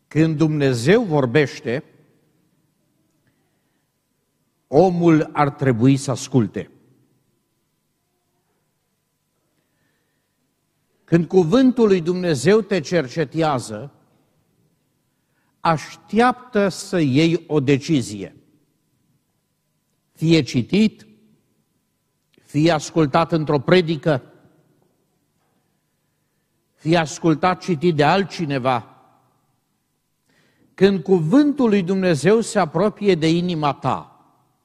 Când Dumnezeu vorbește, omul ar trebui să asculte. Când cuvântul lui Dumnezeu te cercetează, așteaptă să iei o decizie. Fie citit, fie ascultat într-o predică, fie ascultat, citit de altcineva. Când cuvântul lui Dumnezeu se apropie de inima ta,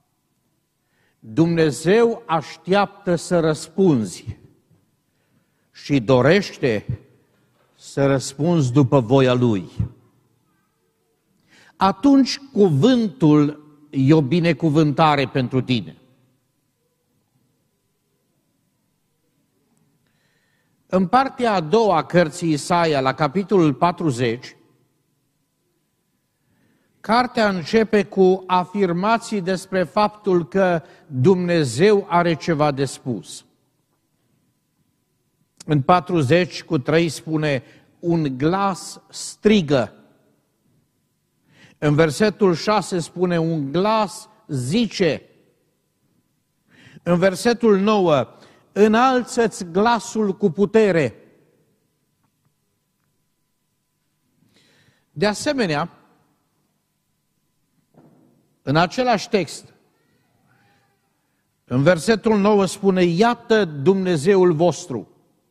Dumnezeu așteaptă să răspunzi și dorește să răspunzi după voia Lui. Atunci cuvântul e o binecuvântare pentru tine. În partea a doua a cărții Isaia, la capitolul 40, cartea începe cu afirmații despre faptul că Dumnezeu are ceva de spus. În 40:3 spune, un glas strigă. În versetul 6 spune, un glas zice. În versetul 9, înalță-ți glasul cu putere. De asemenea, în același text, în versetul 9 spune, iată Dumnezeul vostru.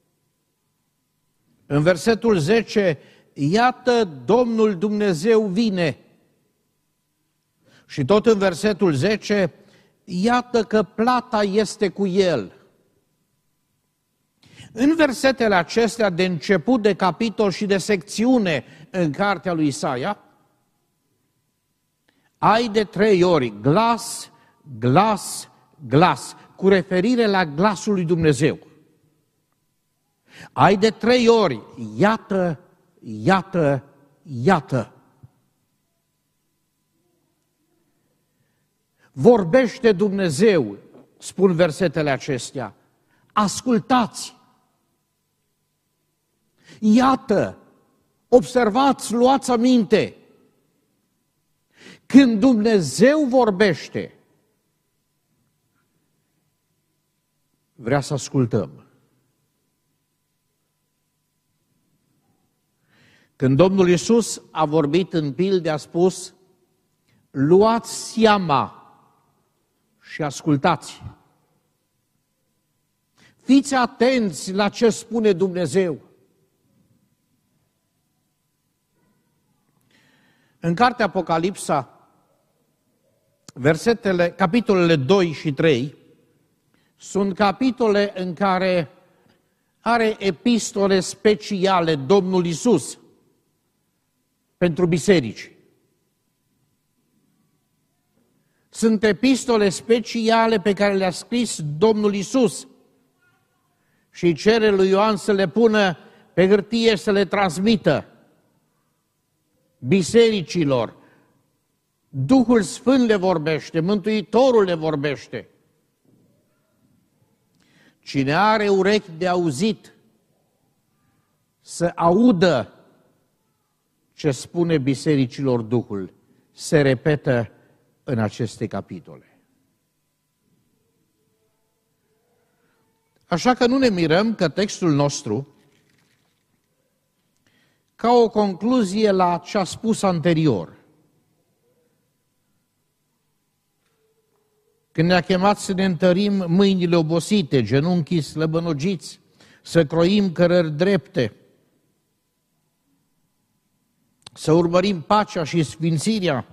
În versetul 10, iată Domnul Dumnezeu vine. Și tot în versetul 10, iată că plata este cu El. În versetele acestea de început de capitol și de secțiune în cartea lui Isaia, ai de 3 ori glas, glas, glas, cu referire la glasul lui Dumnezeu. Ai de 3 ori, iată, iată, iată. Vorbește Dumnezeu, spun versetele acestea, ascultați. Iată, observați, luați aminte. Când Dumnezeu vorbește, vrea să ascultăm. Când Domnul Iisus a vorbit în pilde, a spus, luați seama și ascultați. Fiți atenți la ce spune Dumnezeu. În cartea Apocalipsa, capitolele 2 și 3, sunt capitole în care are epistole speciale Domnul Iisus pentru biserici. Sunt epistole speciale pe care le-a scris Domnul Iisus și cere lui Ioan să le pună pe hârtie, să le transmită bisericilor. Duhul Sfânt le vorbește, Mântuitorul le vorbește. Cine are urechi de auzit, să audă ce spune bisericilor Duhul, se repetă în aceste capitole. Așa că nu ne mirăm că textul nostru, ca o concluzie la ce a spus anterior, când ne-a chemat să ne întărim mâinile obosite, genunchii slăbănogiți, să croim cărări drepte, să urmărim pacea și sfințirea,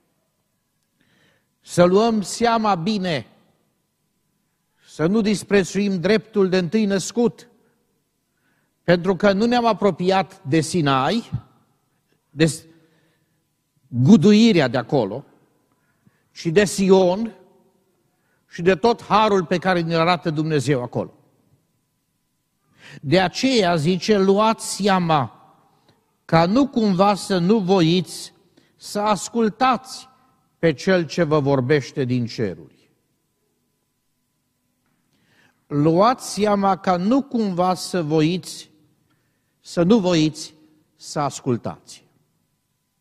să luăm seama bine, să nu disprețuim dreptul de întâi născut, pentru că nu ne-am apropiat de Sinai, de guduirea de acolo, ci de Sion și de tot harul pe care ne arată Dumnezeu acolo. De aceea zice, luați seama ca nu cumva să nu voiți să ascultați pe Cel ce vă vorbește din ceruri. Luați seama ca nu cumva să nu voiți să ascultați.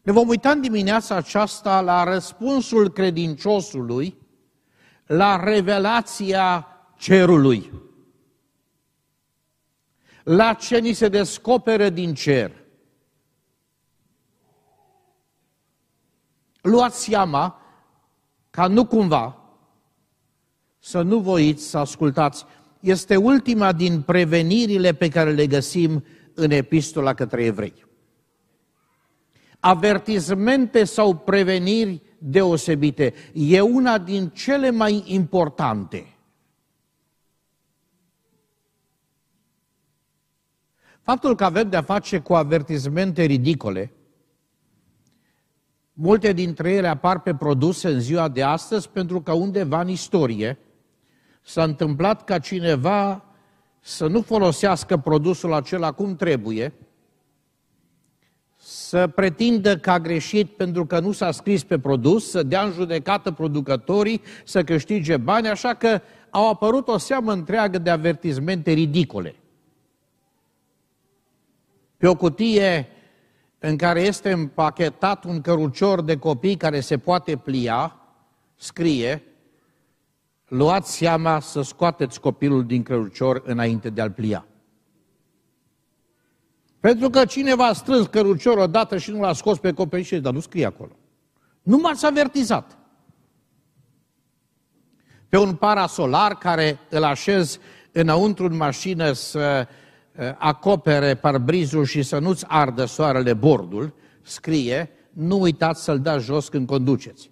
Ne vom uita în dimineața aceasta la răspunsul credinciosului la revelația cerului, la ce ni se descoperă din cer. Luați seama ca nu cumva să nu voiți să ascultați. Este ultima din prevenirile pe care le găsim în Epistola către Evrei. Avertismente sau preveniri deosebite. E una din cele mai importante. Faptul că avem de-a face cu avertismente ridicole, multe dintre ele apar pe produse în ziua de astăzi pentru că undeva în istorie s-a întâmplat ca cineva să nu folosească produsul acela cum trebuie, să pretindă că a greșit pentru că nu s-a scris pe produs, să dea în judecată producătorii, să câștige bani, așa că au apărut o seamă întreagă de avertismente ridicole. Pe o cutie în care este împachetat un cărucior de copii care se poate plia, scrie: luați seama să scoateți copilul din cărucior înainte de a-l plia. Pentru că cineva a strâns căruciorul odată și nu l-a scos pe coperiș, dar nu scrie acolo. Nu m-ați avertizat. Pe un parasolar care îl așez înăuntru în mașină să acopere parbrizul și să nu-ți ardă soarele bordul, scrie: nu uitați să-l dați jos când conduceți.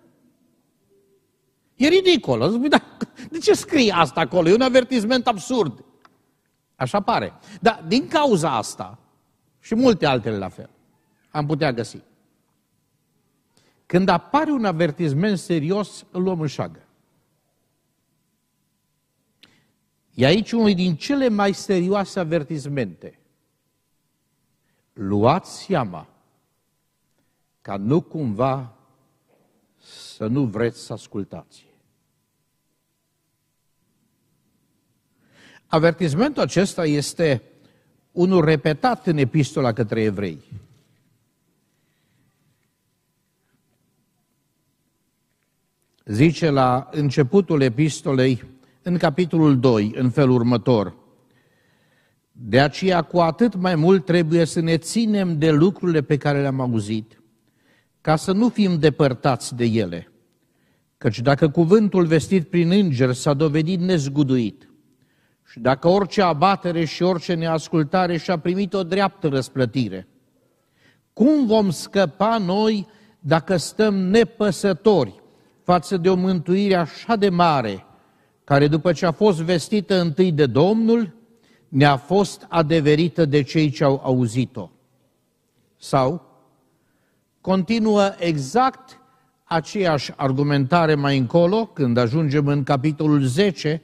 E ridicol. De ce scrie asta acolo? E un avertisment absurd. Așa pare. Dar din cauza asta, și multe altele la fel, am putea găsi. Când apare un avertisment serios, îl luăm în șagă. E aici unul din cele mai serioase avertismente. Luați seama ca nu cumva să nu vreți să ascultați. Avertismentul acesta este unul repetat în Epistola către Evrei. Zice la începutul epistolei, în capitolul 2, în felul următor: de aceea cu atât mai mult trebuie să ne ținem de lucrurile pe care le-am auzit, ca să nu fim depărtați de ele. Căci dacă cuvântul vestit prin înger s-a dovedit nezguduit, și dacă orice abatere și orice neascultare și-a primit o dreaptă răsplătire, cum vom scăpa noi dacă stăm nepăsători față de o mântuire așa de mare, care după ce a fost vestită întâi de Domnul, ne-a fost adeverită de cei ce au auzit-o? Sau continuă exact aceeași argumentare mai încolo, când ajungem în capitolul 10,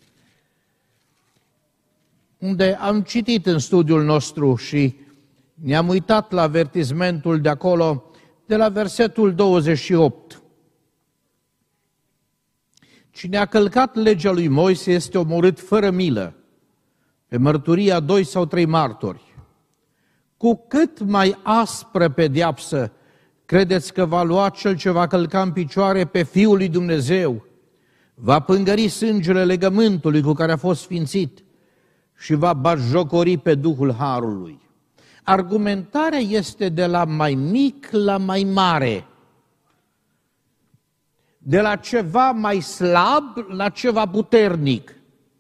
unde am citit în studiul nostru și ne-am uitat la avertismentul de acolo, de la versetul 28. Cine a călcat legea lui Moise este omorât fără milă, pe mărturia 2 sau 3 martori. Cu cât mai aspră pedeapsă credeți că va lua cel ce va călca în picioare pe Fiul lui Dumnezeu, va pângări sângele legământului cu care a fost sfințit și va batjocori pe Duhul Harului. Argumentarea este de la mai mic la mai mare, de la ceva mai slab la ceva puternic,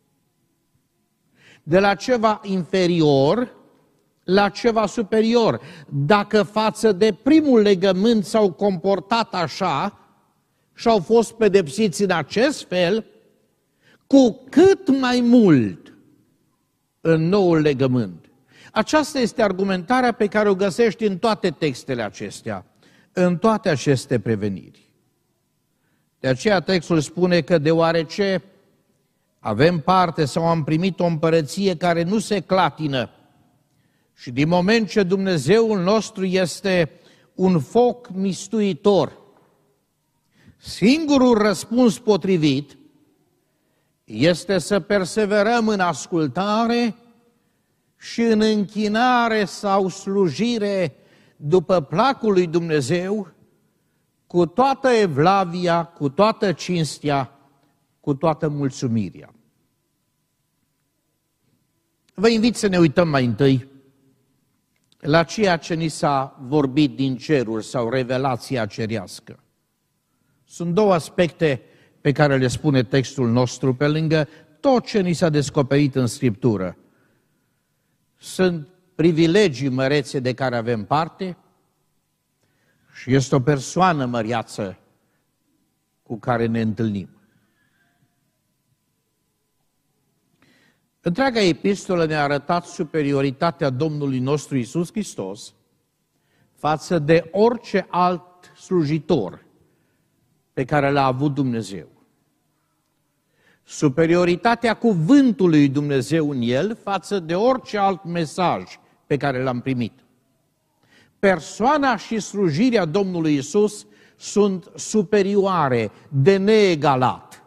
de la ceva inferior la ceva superior. Dacă față de primul legământ s-au comportat așa și au fost pedepsiți în acest fel, cu cât mai mult în noul legământ. Aceasta este argumentarea pe care o găsești în toate textele acestea, în toate aceste preveniri. De aceea textul spune că deoarece avem parte sau am primit o împărăție care nu se clatină și din moment ce Dumnezeul nostru este un foc mistuitor, singurul răspuns potrivit este să perseverăm în ascultare și în închinare sau slujire după placul lui Dumnezeu, cu toată evlavia, cu toată cinstea, cu toată mulțumirea. Vă invit să ne uităm mai întâi la ceea ce ni s-a vorbit din ceruri sau revelația cerească. Sunt două aspecte pe care le spune textul nostru, pe lângă tot ce ni s-a descoperit în Scriptură. Sunt privilegii mărețe de care avem parte și este o persoană măreață cu care ne întâlnim. Întreaga epistolă ne-a arătat superioritatea Domnului nostru Iisus Hristos față de orice alt slujitor pe care l-a avut Dumnezeu. Superioritatea cuvântului lui Dumnezeu în el față de orice alt mesaj pe care l-am primit. Persoana și slujirea Domnului Iisus sunt superioare, de neegalat.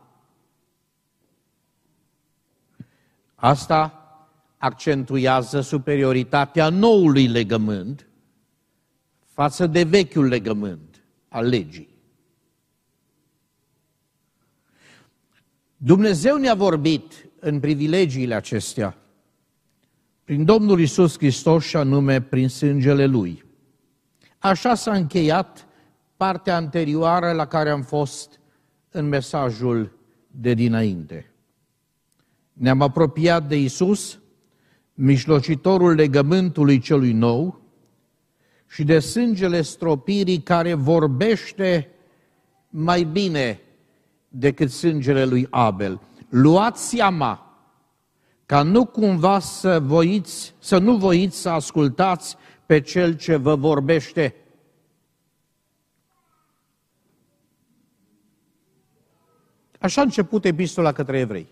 Asta accentuează superioritatea noului legământ față de vechiul legământ al legii. Dumnezeu ne-a vorbit în privilegiile acestea prin Domnul Iisus Hristos și anume prin sângele Lui. Așa s-a încheiat partea anterioară la care am fost în mesajul de dinainte. Ne-am apropiat de Iisus, mijlocitorul legământului celui nou, și de sângele stropirii care vorbește mai bine decât sângele lui Abel. Luați seama ca nu cumva să nu voiți să ascultați pe cel ce vă vorbește. Așa a început epistola către evrei.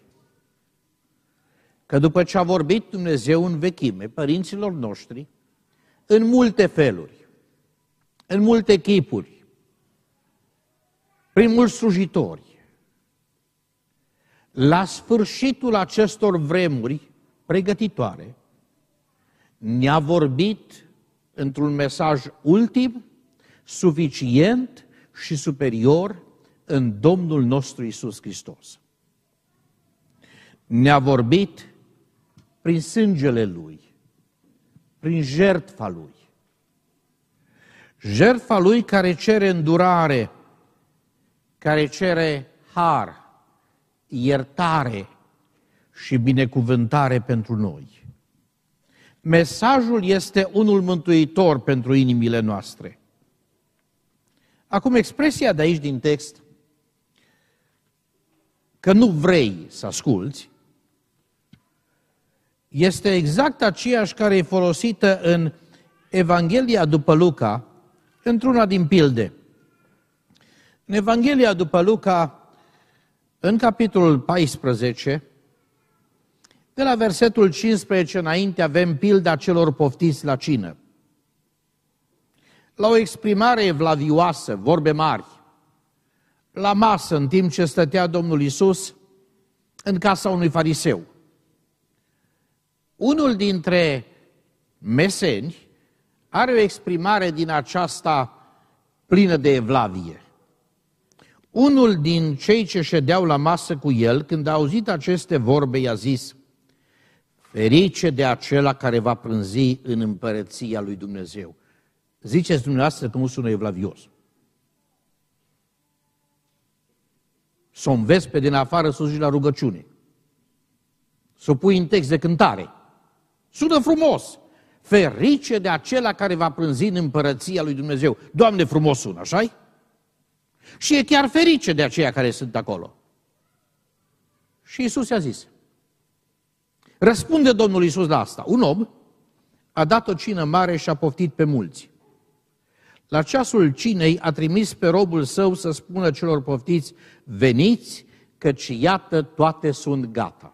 Că după ce a vorbit Dumnezeu în vechime părinților noștri, în multe feluri, în multe chipuri, prin mulți slujitori, la sfârșitul acestor vremuri pregătitoare, ne-a vorbit într-un mesaj ultim, suficient și superior în Domnul nostru Iisus Hristos. Ne-a vorbit prin sângele Lui, prin jertfa Lui. Jertfa Lui care cere îndurare, care cere har, iertare și binecuvântare pentru noi. Mesajul este unul mântuitor pentru inimile noastre. Acum, expresia de aici din text, că nu vrei să asculți, este exact aceeași care e folosită în Evanghelia după Luca, într-una din pilde. În Evanghelia după Luca, în capitolul 14, de la versetul 15 înainte, avem pilda celor poftiți la cină. La o exprimare evlavioasă, vorbe mari, la masă, în timp ce stătea Domnul Iisus în casa unui fariseu. Unul dintre meseni are o exprimare din aceasta plină de evlavie. Unul din cei ce ședeau la masă cu el, când a auzit aceste vorbe, i-a zis: ferice de acela care va prânzi în împărăția lui Dumnezeu. Ziceți dumneavoastră că nu sună evlavios. Să o înveți pe din afară să o zici la rugăciune. Să o pui în text de cântare. Sună frumos. Ferice de acela care va prânzi în împărăția lui Dumnezeu. Doamne, frumos sună, așa-i? Și e chiar ferice de aceia care sunt acolo. Și Iisus i-a zis. Răspunde Domnul Iisus la asta. Un om a dat o cină mare și a poftit pe mulți. La ceasul cinei a trimis pe robul său să spună celor poftiți: veniți, căci iată toate sunt gata.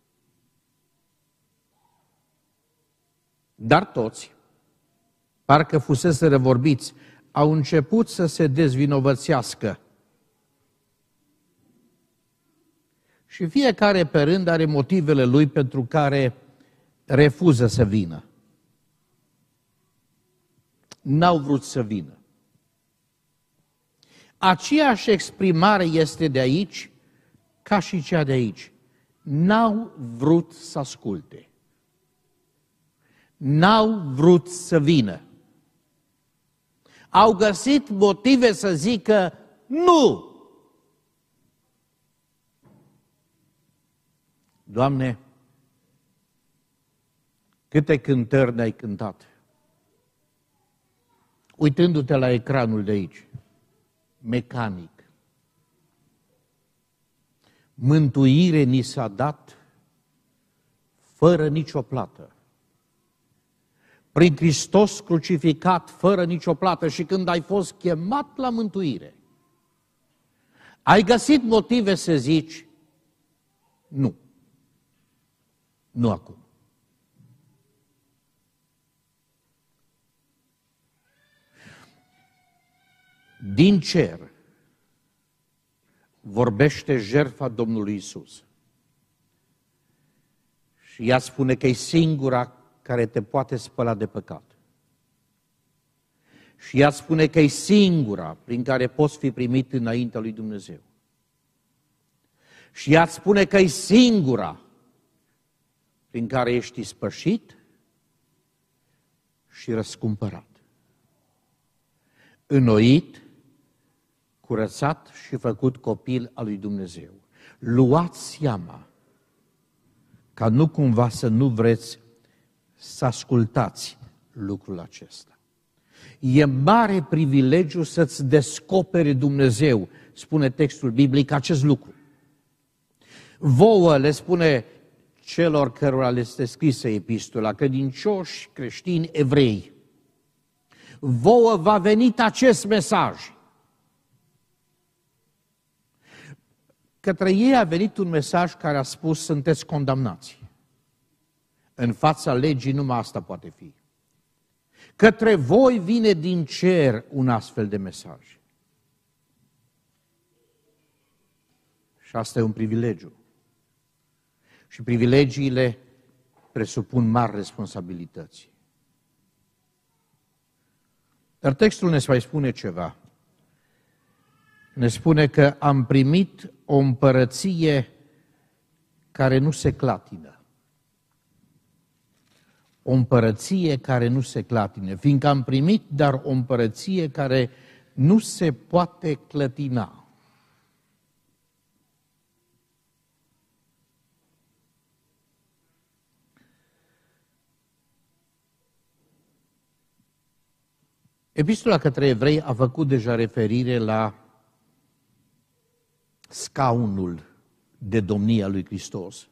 Dar toți, parcă fuseseră vorbiți, au început să se dezvinovățească. Și fiecare pe rând are motivele lui pentru care refuză să vină. n-au vrut să vină. Aceeași exprimare este de aici ca și cea de aici. N-au vrut să asculte. N-au vrut să vină. Au găsit motive să zică nu. Doamne, câte cântări ne-ai cântat. Uitându-te la ecranul de aici, mecanic. Mântuire ni s-a dat fără nicio plată. Prin Hristos crucificat, fără nicio plată. Și când ai fost chemat la mântuire, ai găsit motive să zici nu. Nu acum. Din cer vorbește jertfa Domnului Isus. Și ea spune că e singura care te poate spăla de păcat. Și ea spune că e singura prin care poți fi primit înaintea lui Dumnezeu. Și ea spune că e singura prin care ești ispășit și răscumpărat. Înnoit, curățat și făcut copil al lui Dumnezeu. Luați seama ca nu cumva să nu vreți să ascultați lucrul acesta. E mare privilegiu să-ți descoperi Dumnezeu, spune textul biblic, acest lucru. Vouă, le spune celor cărora le este scrisă epistola, credincioși, creștini, evrei, vouă va veni acest mesaj. Către ei a venit un mesaj care a spus, sunteți condamnați. În fața legii numai asta poate fi. Către voi vine din cer un astfel de mesaj. Și asta e un privilegiu. Și privilegiile presupun mari responsabilități. Dar textul ne mai spune ceva. Ne spune că am primit o împărăție care nu se clatină. O împărăție care nu se clatină, fiindcă am primit, dar o împărăție care nu se poate clătina. Epistola către evrei a făcut deja referire la scaunul de domnie a lui Hristos.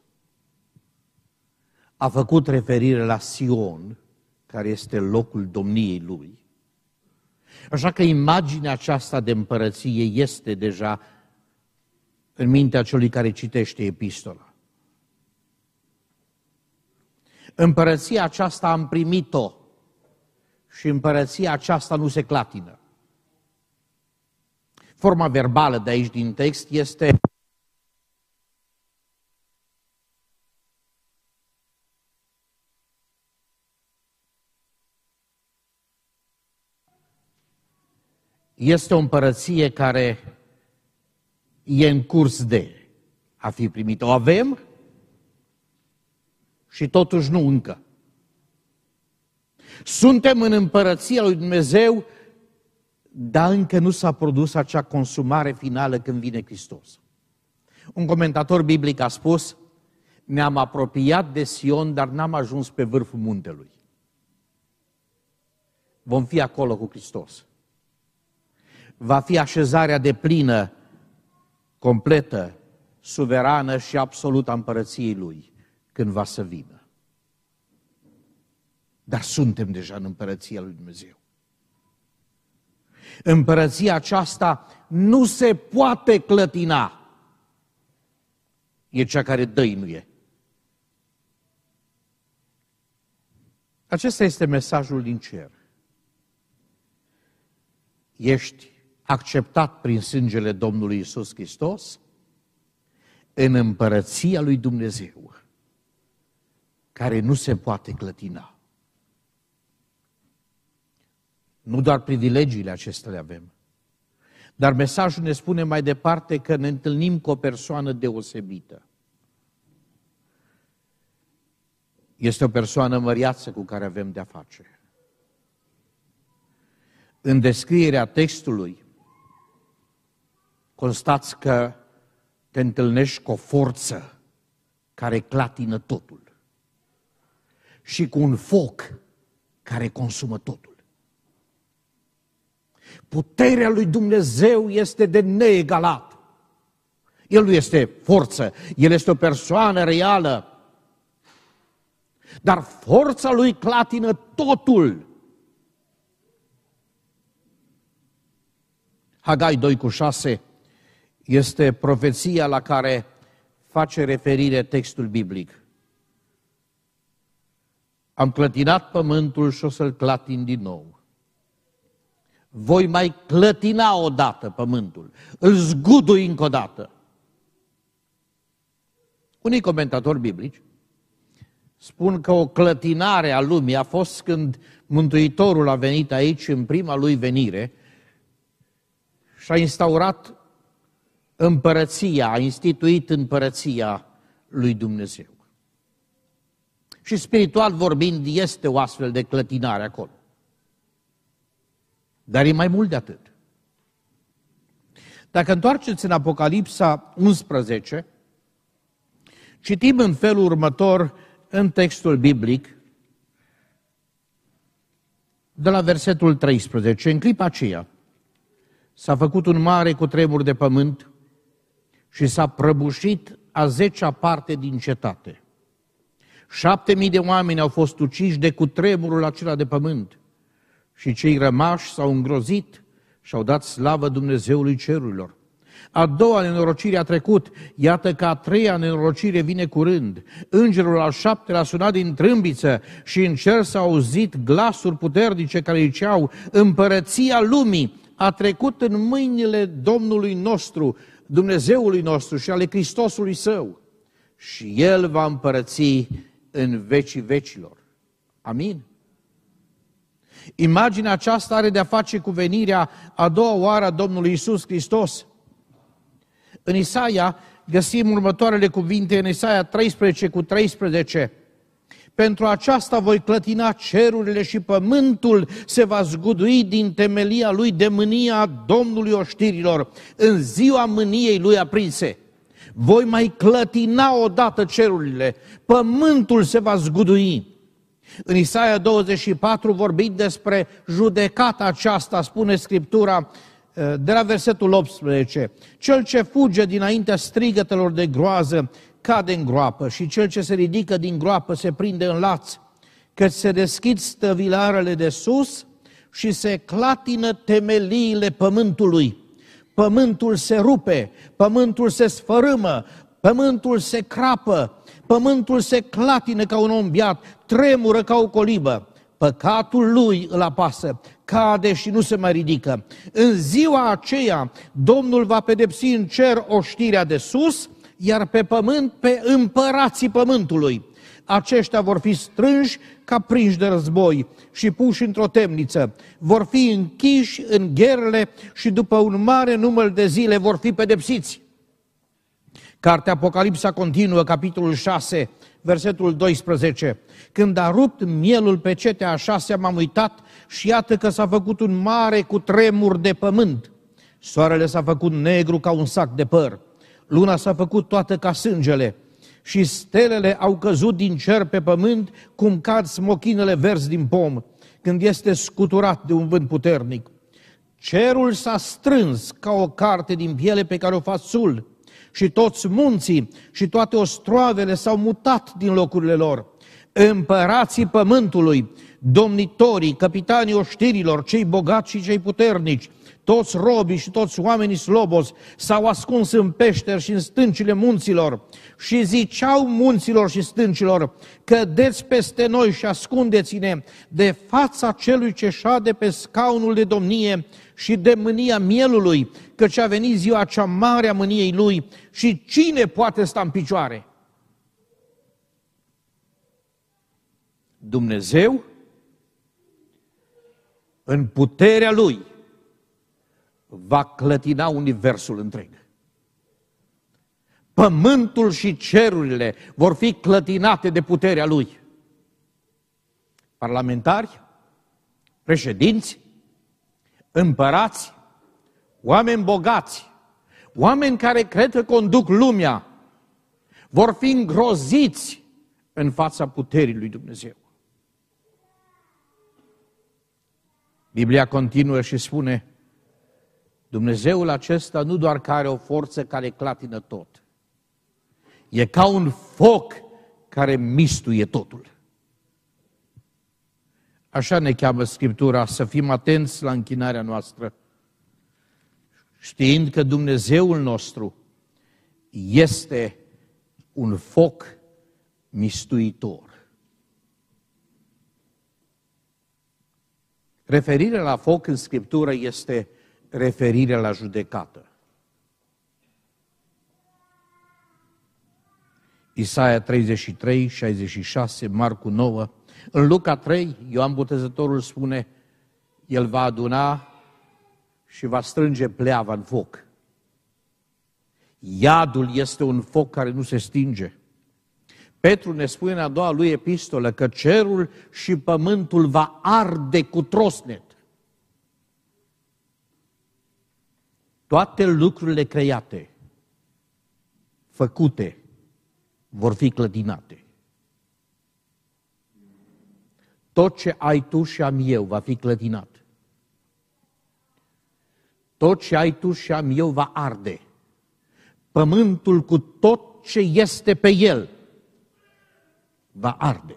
A făcut referire la Sion, care este locul domniei lui. Așa că imaginea aceasta de împărăție este deja în mintea celui care citește epistola. Împărăția aceasta am primit-o și împărăția aceasta nu se clatină. Forma verbală de aici din text este o împărăție care e în curs de a fi primită. O avem și totuși nu încă. Suntem în împărăția lui Dumnezeu, dar încă nu s-a produs acea consumare finală când vine Hristos. Un comentator biblic a spus, ne-am apropiat de Sion, dar n-am ajuns pe vârful muntelui. Vom fi acolo cu Hristos. Va fi așezarea deplină, completă, suverană și absolută a împărăției Lui când va să vină. Dar suntem deja în împărăția lui Dumnezeu. Împărăția aceasta nu se poate clătina. E cea care dăinuie. Acesta este mesajul din cer. Ești acceptat prin sângele Domnului Iisus Hristos în împărăția lui Dumnezeu, care nu se poate clătina. Nu doar privilegiile acestea le avem. Dar mesajul ne spune mai departe că ne întâlnim cu o persoană deosebită. Este o persoană măriață cu care avem de-a face. În descrierea textului, constați că te întâlnești cu o forță care clatină totul și cu un foc care consumă totul. Puterea lui Dumnezeu este de neegalat. El nu este forță, El este o persoană reală. Dar forța lui clatină totul. Hagai 2:6 este profeția la care face referire textul biblic. Am clătinat pământul și o să-l clatin din nou. Voi mai clătina odată pământul, îl zgudui încă o dată. Unii comentatori biblici spun că o clătinare a lumii a fost când Mântuitorul a venit aici în prima lui venire și a instaurat împărăția, a instituit împărăția lui Dumnezeu. Și spiritual vorbind, este o astfel de clătinare acolo. Dar e mai mult de atât. Dacă întoarceți în Apocalipsa 11, citim în felul următor în textul biblic, de la versetul 13. În clipa aceea s-a făcut un mare cutremur de pământ și s-a prăbușit a 10-a parte din cetate. 7.000 de oameni au fost uciși de cutremurul acela de pământ și cei rămași s-au îngrozit și au dat slavă Dumnezeului cerurilor. A doua nenorocire a trecut, iată că a treia nenorocire vine curând. Îngerul al 7-lea a sunat din trâmbiță și în cer s-au auzit glasuri puternice care ziceau: împărăția lumii a trecut în mâinile Domnului nostru, Dumnezeului nostru și ale Hristosului Său. Și El va împărăți în vecii vecilor. Amin. Imaginea aceasta are de-a face cu venirea a doua oară a Domnului Iisus Hristos. În Isaia găsim următoarele cuvinte, în Isaia 13:13. Pentru aceasta voi clătina cerurile și pământul se va zgudui din temelia lui de mânia Domnului oștirilor, în ziua mâniei lui aprinse. Voi mai clătina odată cerurile, pământul se va zgudui. În Isaia 24, vorbind despre judecata aceasta, spune Scriptura, de la versetul 18, cel ce fuge dinaintea strigătelor de groază cade în groapă și cel ce se ridică din groapă se prinde în laț, că se deschid stăvilarele de sus și se clatină temeliile pământului. Pământul se rupe, pământul se sfărâmă, pământul se crapă, pământul se clatină ca un om beat, tremură ca o colibă. Păcatul lui îl apasă, cade și nu se mai ridică. În ziua aceea, Domnul va pedepsi în cer oștirea de sus, iar pe pământ pe împărații pământului. Aceștia vor fi strânși ca prinși de război și puși într-o temniță. Vor fi închiși în gherle și după un mare număr de zile vor fi pedepsiți. Cartea Apocalipsa continuă, capitolul 6, versetul 12. Când a rupt mielul pe cetea a 6-a, m-am uitat și iată că s-a făcut un mare cutremur de pământ. Soarele s-a făcut negru ca un sac de păr. Luna s-a făcut toată ca sângele și stelele au căzut din cer pe pământ cum cad smochinele verzi din pom, când este scuturat de un vânt puternic. Cerul s-a strâns ca o carte din piele pe care o fac sul și toți munții și toate ostroavele s-au mutat din locurile lor. Împărații pământului, domnitorii, capitanii oștirilor, cei bogați și cei puternici, toți robii și toți oamenii slobos s-au ascuns în peșteri și în stâncile munților și ziceau munților și stâncilor: cădeți peste noi și ascundeți-ne de fața celui ce șade pe scaunul de domnie și de mânia mielului, căci a venit ziua cea mare a mâniei lui și cine poate sta în picioare? Dumnezeu în puterea Lui, va clătina universul întreg. Pământul și cerurile vor fi clătinate de puterea Lui. Parlamentari, președinți, împărați, oameni bogați, oameni care cred că conduc lumea, vor fi îngroziți în fața puterii lui Dumnezeu. Biblia continuă și spune, Dumnezeul acesta nu doar că are o forță care clatină tot, e ca un foc care mistuie totul. Așa ne cheamă Scriptura, să fim atenți la închinarea noastră, știind că Dumnezeul nostru este un foc mistuitor. Referirea la foc în Scriptură este referirea la judecată. Isaia 33, 66, Marcu 9. În Luca 3, Ioan Botezătorul spune, El va aduna și va strânge pleava în foc. Iadul este un foc care nu se stinge. Petru ne spune în a doua lui epistolă că cerul și pământul va arde cu trosnet. Toate lucrurile create, făcute, vor fi clătinate. Tot ce ai tu și am eu va fi clătinat. Tot ce ai tu și am eu va arde. Pământul cu tot ce este pe el va arde.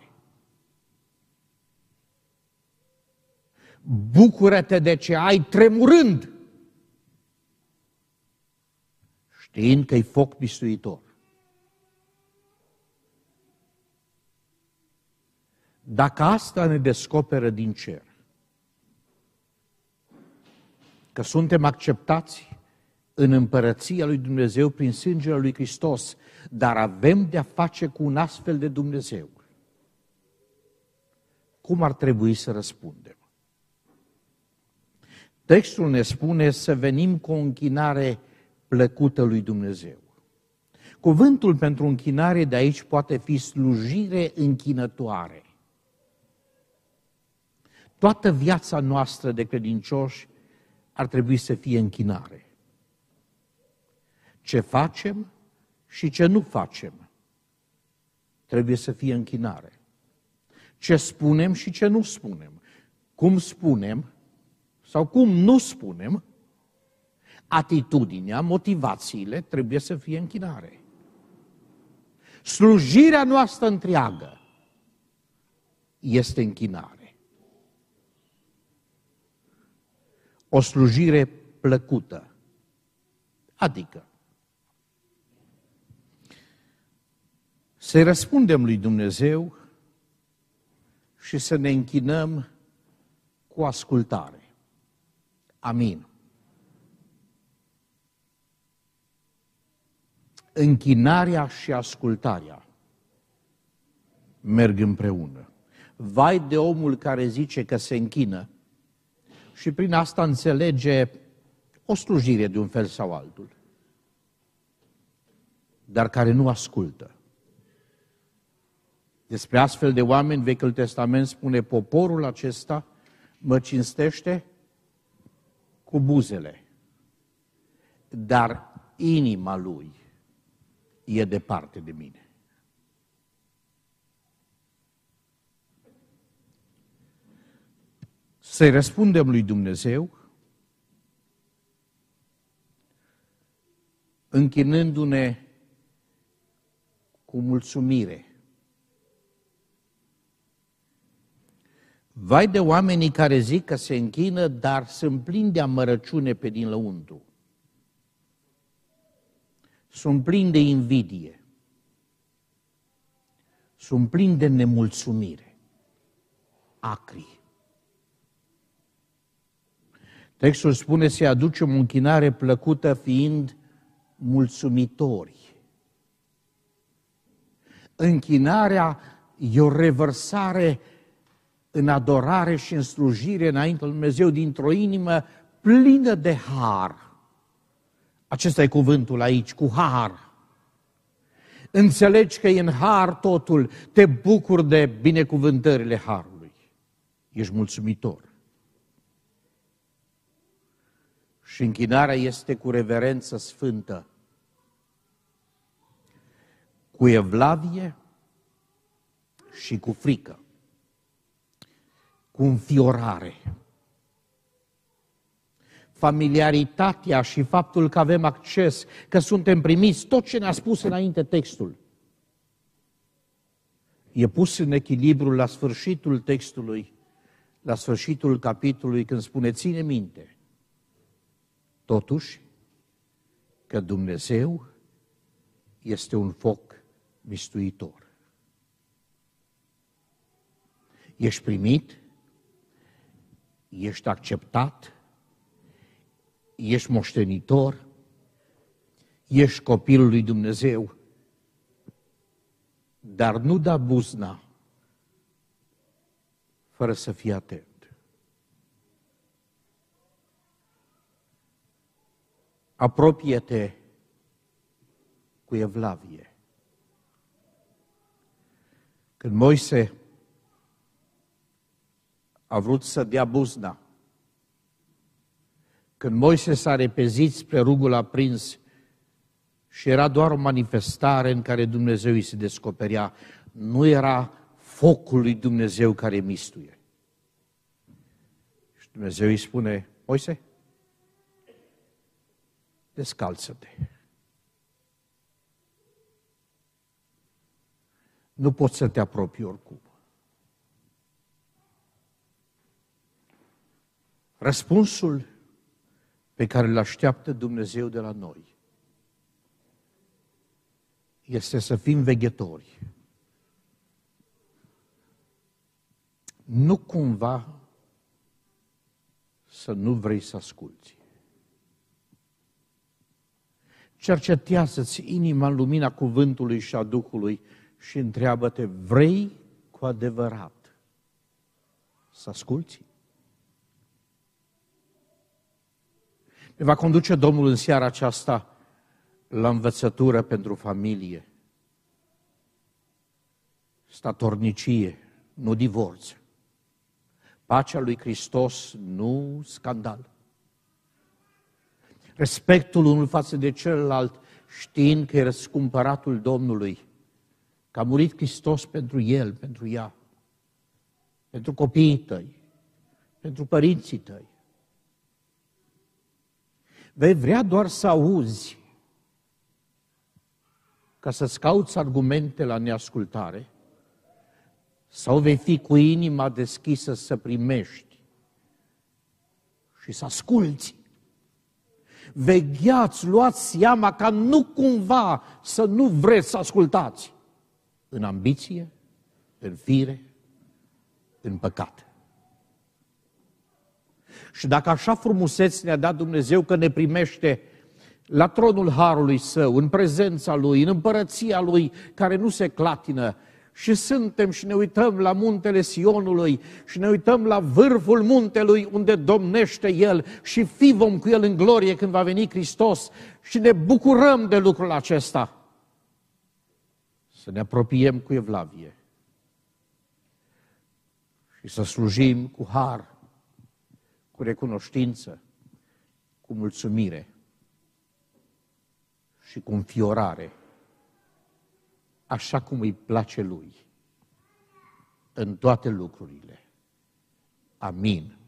Bucură-te de ce ai tremurând, știind că e foc mistuitor. Dacă asta ne descoperă din cer, că suntem acceptați în împărăția lui Dumnezeu prin sângele lui Hristos, dar avem de-a face cu un astfel de Dumnezeu, cum ar trebui să răspundem? Textul ne spune să venim cu o închinare plăcută lui Dumnezeu. Cuvântul pentru închinare de aici poate fi slujire închinătoare. Toată viața noastră de credincioși ar trebui să fie închinare. Ce facem și ce nu facem trebuie să fie închinare. Ce spunem și ce nu spunem, cum spunem sau cum nu spunem, atitudinea, motivațiile trebuie să fie închinare. Slujirea noastră întreagă este închinare. O slujire plăcută, adică să-i răspundem lui Dumnezeu și să ne închinăm cu ascultare. Amin. Închinarea și ascultarea merg împreună. Vai de omul care zice că se închină și prin asta înțelege o slujire de un fel sau altul, dar care nu ascultă. Despre astfel de oameni, Vechiul Testament spune, poporul acesta mă cinstește cu buzele, dar inima lui e departe de mine. Să-i răspundem lui Dumnezeu închinându-ne cu mulțumire. Vai de oamenii care zic că se închină, dar sunt plini de amărăciune pe din lăuntru. Sunt plini de invidie. Sunt plini de nemulțumire. Acri. Textul spune să aducem o închinare plăcută fiind mulțumitori. Închinarea e o revărsare în adorare și în slujire înaintea lui Dumnezeu dintr-o inimă plină de har. Acesta e cuvântul aici, cu har. Înțelegi că e în har totul, te bucuri de binecuvântările harului. Ești mulțumitor. Și închinarea este cu reverență sfântă, cu evlavie și cu frică, cu înfiorare. Familiaritatea și faptul că avem acces, că suntem primiți, tot ce ne-a spus înainte textul, e pus în echilibru la sfârșitul textului, la sfârșitul capitolului, când spune, ține minte, totuși, că Dumnezeu este un foc mistuitor. Ești primit, ești acceptat, ești moștenitor, ești copilul lui Dumnezeu, dar nu da buzna fără să fii atent. Apropie-te cu evlavie. Când Moise a vrut să dea buzna, când Moise s-a repezit spre rugul aprins și era doar o manifestare în care Dumnezeu îi se descoperea, nu era focul lui Dumnezeu care mistuie. Și Dumnezeu îi spune, Moise, descalță-te. Nu poți să te apropii oricum. Răspunsul pe care îl așteaptă Dumnezeu de la noi este să fim veghetori. Nu cumva să nu vrei să asculți. Cercetează-ți inima în lumina cuvântului și a Duhului și întreabă-te, vrei cu adevărat să asculți? Ne va conduce Domnul în seara aceasta la învățătură pentru familie, statornicie, nu divorț, pacea lui Hristos, nu scandal, respectul unul față de celălalt, știind că e răscumpăratul Domnului, că a murit Hristos pentru el, pentru ea, pentru copiii tăi, pentru părinții tăi. Vei vrea doar să auzi ca să-ți cauți argumente la neascultare sau vei fi cu inima deschisă să primești și să asculți? Vegheați, luați seama ca nu cumva să nu vreți să ascultați în ambiție, în fire, în păcat. Și dacă așa frumuseți ne-a dat Dumnezeu că ne primește la tronul harului Său, în prezența Lui, în împărăția Lui, care nu se clatină, și suntem și ne uităm la muntele Sionului și ne uităm la vârful muntelui unde domnește El și fi vom cu El în glorie când va veni Hristos și ne bucurăm de lucrul acesta. Să ne apropiem cu evlavie și să slujim cu har, cu recunoștință, cu mulțumire și cu înfiorare, așa cum îi place Lui, în toate lucrurile. Amin.